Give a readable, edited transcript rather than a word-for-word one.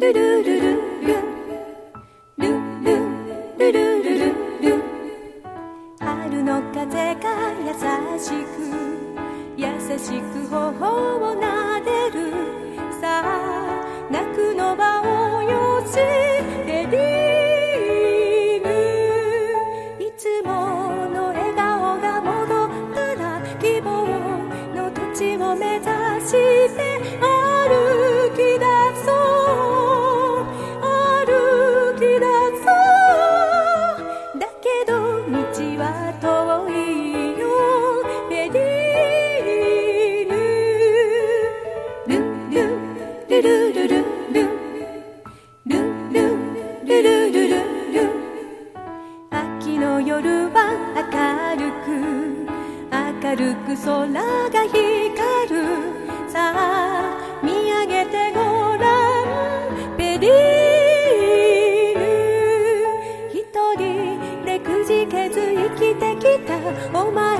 ルルルルルルルルルルルル。春の風が優しく頬を撫でる。さあ泣くのはおよしレディーヌ。いつもの笑顔が戻ったら希望の土地を目指して歩き出そう歩き出そう。だけど道は遠いよレディーヌ。ルルルルルルルルルルルルル。秋の夜は明るく空が光る。さあ見上げてごらんペリーヌ。一人でくじけず生きてきたお前